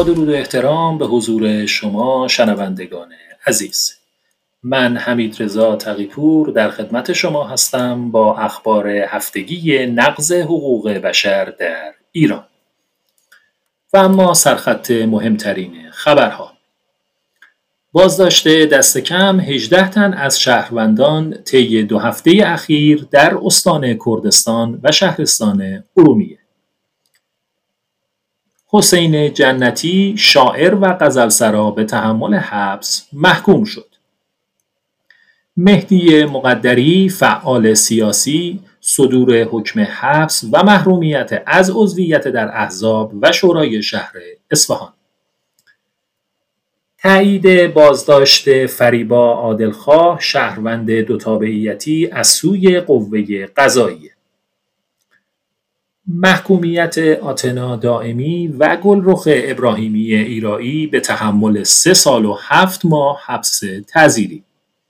درود و احترام به حضور شما شنوندگان عزیز. من حمیدرضا تقی‌پور در خدمت شما هستم با اخبار هفتگی نقض حقوق بشر در ایران. و اما سرخط مهمترین خبرها: بازداشت دست کم 18 تن از شهروندان طی 2 هفته اخیر در استان کردستان و شهرستان ارومیه. حسین جنتی شاعر و غزلسرا به تحمل حبس محکوم شد. مهدی مقدری فعال سیاسی صدور حکم حبس و محرومیت از عضویت در احزاب و شورای شهر اصفهان. تایید بازداشت فریبا عادلخواه شهروند دوتابعیتی از سوی قوه قضاییه. محکومیت آتنا دائمی و گلرخ ابراهیمی ایرایی به تحمل 3 سال و 7 ماه حبس تعزیری.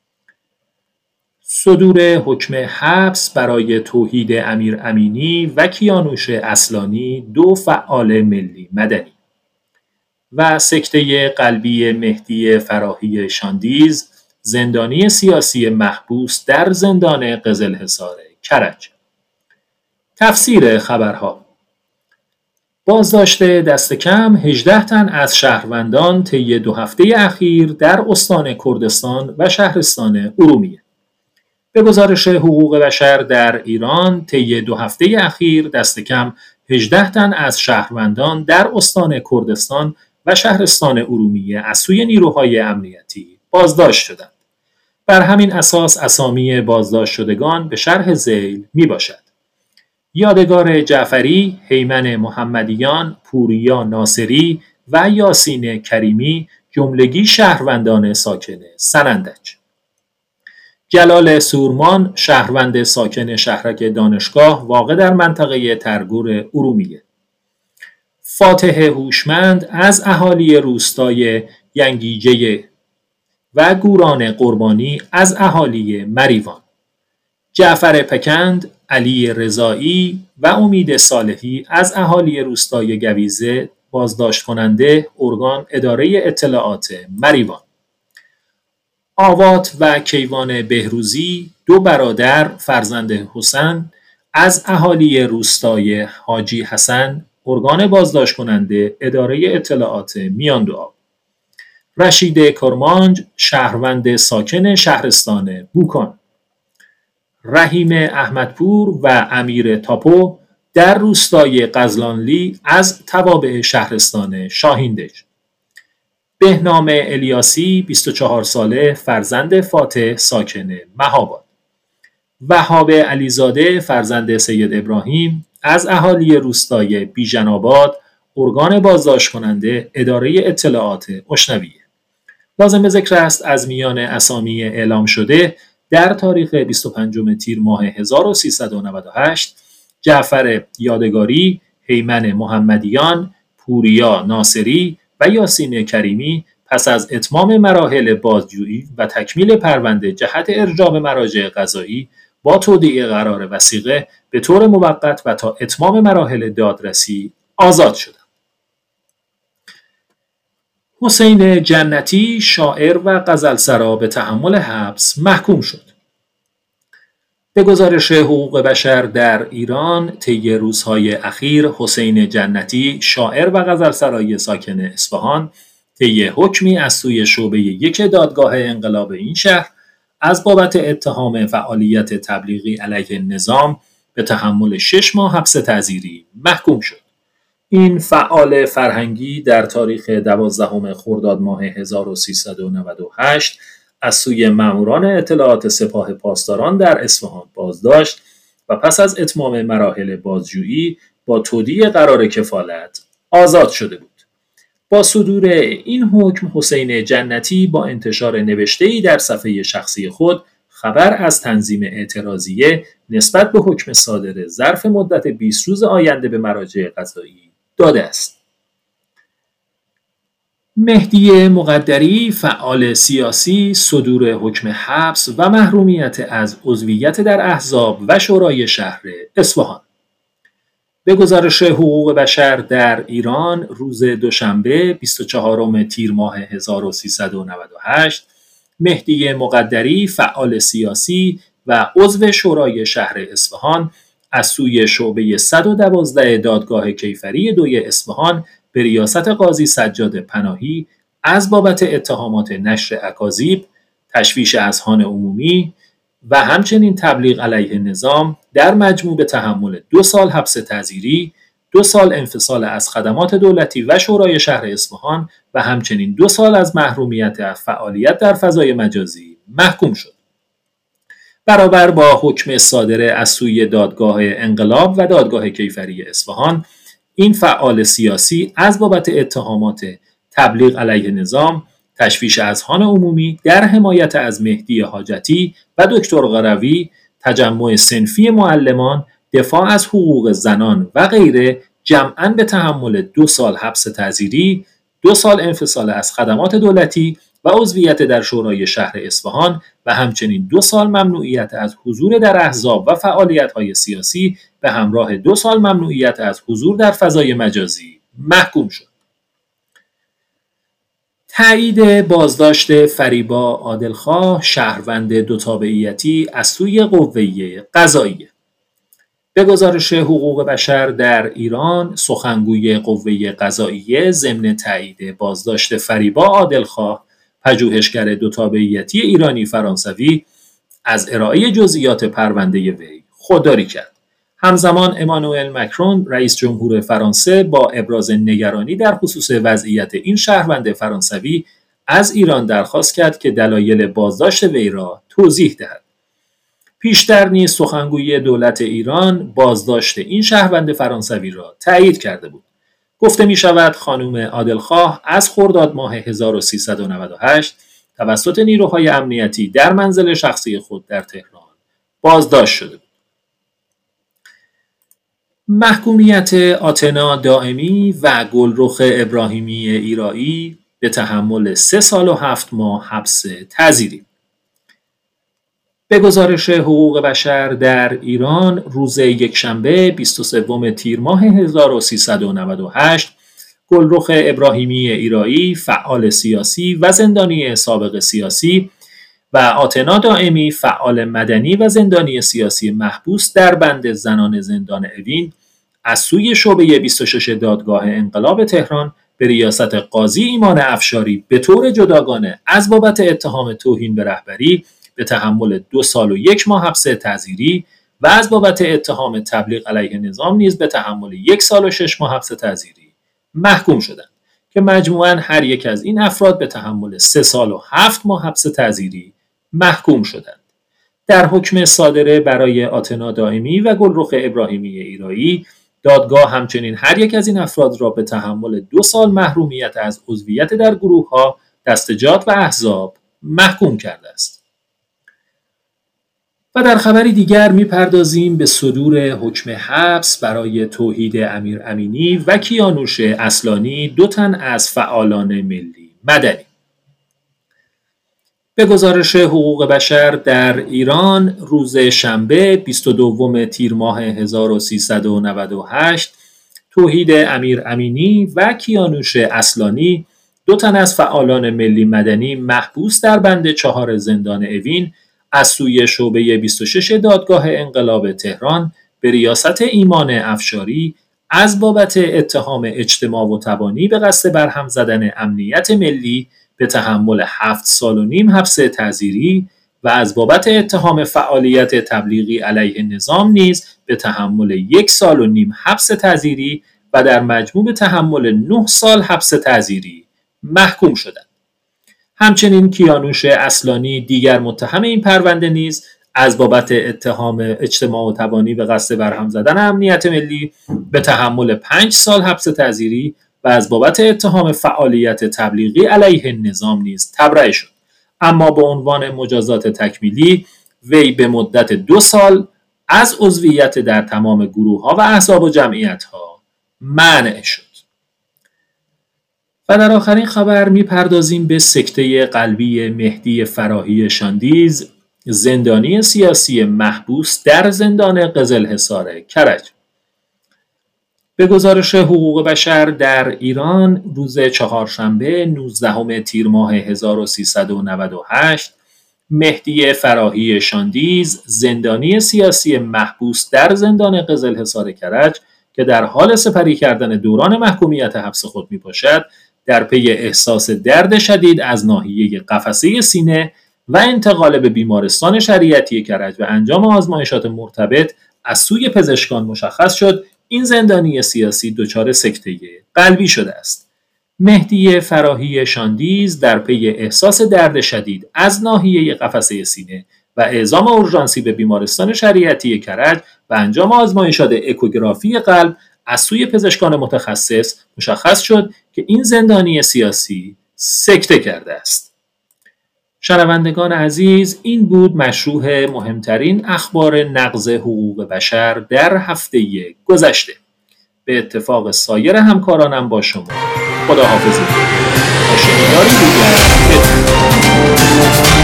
صدور حکم حبس برای توحید امیر امینی و کیانوش اصلانی 2 فعال ملی مدنی. و سکته قلبی مهدی فراهی شاندیز زندانی سیاسی محبوس در زندان قزلحصار کرج. تفسیر خبرها: بازداشت دست کم 18 تن از شهروندان طی 2 هفته اخیر در استان کردستان و شهرستان ارومیه. به گزارش حقوق بشر در ایران طی 2 هفته اخیر دست کم 18 تن از شهروندان در استان کردستان و شهرستان ارومیه از سوی نیروهای امنیتی بازداشت شدند. بر همین اساس اسامی بازداشت شدگان به شرح ذیل می باشد: یادگار جعفری، هیمن محمدیان، پوریا ناصری و یاسین کریمی جملگی شهروندان ساکن سنندج. جلال سورمان شهروند ساکن شهرک دانشگاه واقع در منطقه ترگور ارومیه. فاتح هوشمند از اهالی روستای ینگیجه و گوران قربانی از اهالی مریوان. جعفر پکند، علی رضایی و امید صالحی از اهالی روستای گویزه بازداشت کننده ارگان اداره اطلاعات مریوان. آوات و کیوان بهروزی 2 برادر فرزند حسن از اهالی روستای حاجی حسن ارگان بازداشت کننده اداره اطلاعات میاندوآب. رشید کرمانج شهروند ساکن شهرستان بوکان. رحیم احمدپور و امیر تاپو در روستای قزلانلی از توابع شهرستان شاهیندج. بهنام الیاسی 24 ساله فرزند فاتح ساکن مهاباد. وهاب علیزاده فرزند سید ابراهیم از اهالی روستای بیژن‌آباد ارگان بازداشت کننده اداره اطلاعات اشنویه. لازم به ذکر است از میان اسامی اعلام شده در تاریخ 25 تیر ماه 1398 جعفر یادگاری، هیمن محمدیان، پوریا ناصری و یاسین کریمی پس از اتمام مراحل بازجویی و تکمیل پرونده جهت ارجاع به مراجع قضایی با تودیع قرار وثیقه به طور موقت و تا اتمام مراحل دادرسی آزاد شدند. حسین جنتی شاعر و غزلسرا به تحمل حبس محکوم شد. به گزارش حقوق بشر در ایران طی روزهای اخیر حسین جنتی شاعر و غزلسرای ساکن اصفهان طی حکمی از سوی شعبه 1 دادگاه انقلاب این شهر از بابت اتهام فعالیت تبلیغی علیه نظام به تحمل 6 ماه حبس تعزیری محکوم شد. این فعال فرهنگی در تاریخ 12 خرداد ماه 1398 از سوی ماموران اطلاعات سپاه پاسداران در اصفهان بازداشت و پس از اتمام مراحل بازجویی با تودیع قرار کفالت آزاد شده بود. با صدور این حکم حسین جنتی با انتشار نوشته‌ای در صفحه شخصی خود خبر از تنظیم اعتراضیه نسبت به حکم صادر ظرف مدت 20 روز آینده به مراجع قضایی داده است. مهدی مقدری فعال سیاسی صدور حکم حبس و محرومیت از عضویت در احزاب و شورای شهر اصفهان. به گزارش حقوق بشر در ایران روز دوشنبه 24 تیر ماه 1398 مهدی مقدری فعال سیاسی و عضو شورای شهر اصفهان از سوی شعبه 112 دادگاه کیفری 2 اصفهان به ریاست قاضی سجاد پناهی از بابت اتهامات نشر اکاذیب، تشویش اذهان عمومی و همچنین تبلیغ علیه نظام در مجموع به تحمل 2 سال حبس تعزیری، 2 سال انفصال از خدمات دولتی و شورای شهر اصفهان و همچنین 2 سال از محرومیت از فعالیت در فضای مجازی محکوم شد. برابر با حکم صادر از سوی دادگاه انقلاب و دادگاه کیفری اصفهان، این فعال سیاسی از بابت اتهامات تبلیغ علیه نظام، تشویش اذهان عمومی در حمایت از مهدی حاجتی و دکتر قروی، تجمع صنفی معلمان، دفاع از حقوق زنان و غیره جمعاً به تحمل 2 سال حبس تعزیری، 2 سال انفصال از خدمات دولتی و عضویت در شورای شهر اصفهان و همچنین 2 سال ممنوعیت از حضور در احزاب و فعالیت‌های سیاسی به همراه 2 سال ممنوعیت از حضور در فضای مجازی محکوم شد. تایید بازداشت فریبا عادلخواه شهروند 2 تابعیتی از سوی قوه قضاییه. به گزارش حقوق بشر در ایران سخنگوی قوه قضاییه ضمن تایید بازداشت فریبا عادلخواه پژوهشگر 2 تابعیتی ایرانی فرانسوی از ارائه جزئیات پرونده وی خودداری کرد. همزمان امانوئل مکرون رئیس جمهور فرانسه با ابراز نگرانی در خصوص وضعیت این شهروند فرانسوی از ایران درخواست کرد که دلایل بازداشت وی را توضیح دهد. پیشتر نیز سخنگوی دولت ایران بازداشت این شهروند فرانسوی را تایید کرده بود. گفته می شود خانم عادلخواه از خرداد ماه 1398 توسط نیروهای امنیتی در منزل شخصی خود در تهران بازداشت شده بود. محکومیت آتنا دائمی و گلرخ ابراهیمی ایرایی به تحمل 3 سال و 7 ماه حبس تعزیری. به گزارش حقوق بشر در ایران روز یکشنبه 23 تیر ماه 1398 گلرخ ابراهیمی ایرایی فعال سیاسی و زندانی سابق سیاسی و آتنا دائمی فعال مدنی و زندانی سیاسی محبوس در بند زنان زندان اوین از سوی شعبه 26 دادگاه انقلاب تهران به ریاست قاضی ایمان افشاری به طور جداگانه از بابت اتهام توهین به رهبری به تحمل 2 سال و 1 ماه حبس تعزیری و از بابت اتهام تبلیغ علیه نظام نیز به تحمل 1 سال و 6 ماه حبس تعزیری محکوم شدند که مجموعاً هر یک از این افراد به تحمل 3 سال و 7 ماه حبس تعزیری محکوم شدند. در حکم صادره برای آتنا دائمی و گلرخ ابراهیمی ایرایی، دادگاه همچنین هر یک از این افراد را به تحمل 2 سال محرومیت از عضویت در گروه‌ها، دستجات و احزاب محکوم کرده است. و در خبری دیگر می‌پردازیم به صدور حکم حبس برای توحید امیر امینی و کیانوش اصلانی 2 تن از فعالان ملی مدنی. به گزارش حقوق بشر در ایران روز شنبه 22 تیر ماه 1398 توحید امیر امینی و کیانوش اصلانی 2 تن از فعالان ملی مدنی محبوس در بند 4 زندان اوین از سوی شعبه 26 دادگاه انقلاب تهران به ریاست ایمان افشاری از بابت اتهام اجتماع و تبانی به قصد برهم زدن امنیت ملی به تحمل 7 سال و نیم حبس تعزیری و از بابت اتهام فعالیت تبلیغی علیه نظام نیز به تحمل 1 سال و نیم حبس تعزیری و در مجموع به تحمل 9 سال حبس تعزیری محکوم شدند. همچنین کیانوش اصلانی دیگر متهم این پرونده نیز از بابت اتهام اجتماع و تبانی به قصد برهم زدن امنیت ملی به تحمل 5 سال حبس تعزیری و از بابت اتهام فعالیت تبلیغی علیه نظام نیز تبرئه شد، اما به عنوان مجازات تکمیلی وی به مدت 2 سال از عضویت در تمام گروه‌ها و احزاب و جمعیت‌ها منع شد. و در آخرین خبر میپردازیم به سکته قلبی مهدی فراهی شاندیز، زندانی سیاسی محبوس در زندان قزلحصار کرج. به گزارش حقوق بشر در ایران روز چهارشنبه 19 تیر ماه 1398 مهدی فراهی شاندیز، زندانی سیاسی محبوس در زندان قزلحصار کرج که در حال سپری کردن دوران محکومیت حبس خود میباشد، در پی احساس درد شدید از ناحیه قفسه سینه و انتقال به بیمارستان شریعتی کرج و انجام آزمایشات مرتبط از سوی پزشکان مشخص شد این زندانی سیاسی دچار سکته قلبی شده است. مهدی فراهی شاندیز در پی احساس درد شدید از ناحیه قفسه سینه و اعزام اورژانسی به بیمارستان شریعتی کرج و انجام آزمایشات اکوگرافی قلب از سوی پزشکان متخصص مشخص شد که این زندانی سیاسی سکته کرده است. شنوندگان عزیز، این بود مشروح مهمترین اخبار نقض حقوق بشر در هفته گذشته. به اتفاق سایر همکارانم با شما خداحافظی. تا شنیداری دیگر.